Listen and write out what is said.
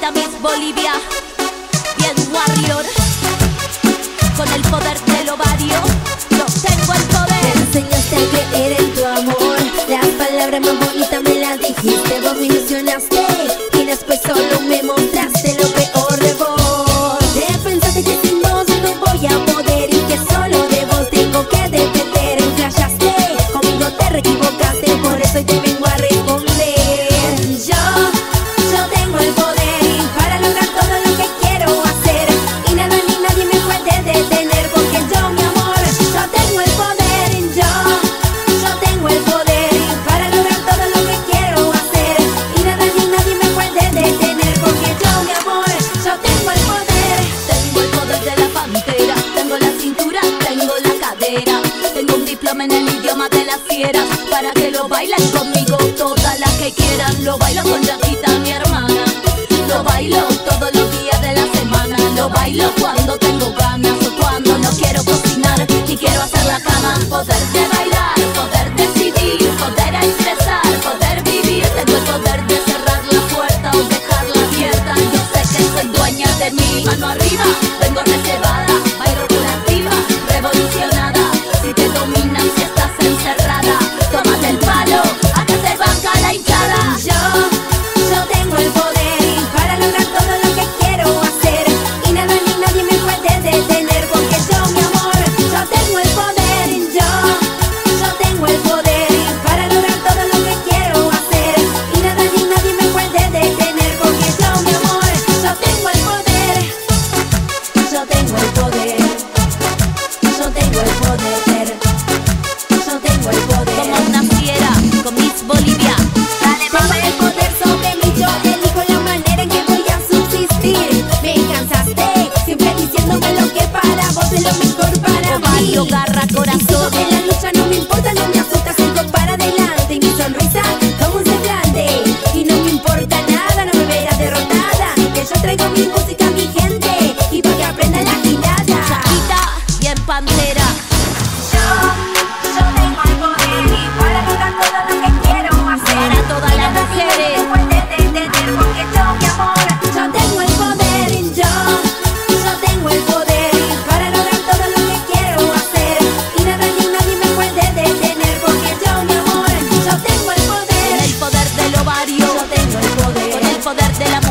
Mamita Miss Bolivia, bien warrior. Con el poder del ovario, yo tengo el poder. Me enseñaste a creer en tu amor. Las palabras más bonitas me las dijiste. Vos me ilusionaste y después solo me mostraste lo peor de vos. Te pensaste que sin vos no voy a poder y que solo de vos tengo que depender. Flashaste, conmigo te equivocaste, por eso hoy te vengo a responder. Yo tengo el poder para lograr todo lo que quiero hacer y nada ni nadie me puede detener, porque yo, mi amor, yo tengo el poder. Yo tengo el poder para lograr todo lo que quiero hacer y nada ni nadie me puede detener, porque yo, mi amor, yo tengo el poder. Tengo el poder de la pantera, tengo la cintura, tengo la cadera, tengo un diploma en el idioma de las fieras, para que lo bailen conmigo todas las que quieran. Lo bailo con Yaquita, mi hermana, lo bailo todos los días de la semana, lo bailo cuando tengo ganas o cuando no quiero cocinar y quiero hacer la cama. Poder de bailar, poder decidir, poder expresar, poder vivir. Tengo el poder de cerrar la puerta o dejarla abierta. Yo sé que soy dueña de mí. Mano arriba, vengo reservada, bailo por activa, revolucionada. Si te dominan, si estás encerrada, tómate el palo, acá se banca la hinchada. Yo tengo el poder para lograr todo lo que quiero hacer y nada ni nadie me puede detener, porque yo, mi amor, yo tengo el poder. Yo tengo el poder para lograr todo lo que quiero hacer y nada ni nadie me puede detener, porque yo, mi amor, yo tengo el poder. Yo tengo el poder. Yo tengo el poder. Yo tengo el poder. Como una fiera, con Miss Bolivia. Dale, Tengo el poder sobre mí, yo elijo la manera en que voy a subsistir. Me cansaste, siempre diciéndome lo que para vos es lo mejor para mí. Ovario, garra, Y corazón. sigo en la lucha, no me importa, no me asusta, sigo para adelante. Y mi sonrisa como un semblante. Y no me importa nada, no me verás derrotada, que yo traigo mi música a mi gente y para que aprendan la gilada. Yaquita, bien pantera. Yo tengo el poder para lograr todo lo que quiero hacer. Para todas las mujeres. No puede detener, porque yo, mi amor, yo tengo el poder. Yo tengo el poder para lograr todo lo que quiero hacer y nada ni nadie me puede detener, porque yo, mi amor, yo tengo el Con poder. el poder del ovario, Yo tengo el poder. con el poder de la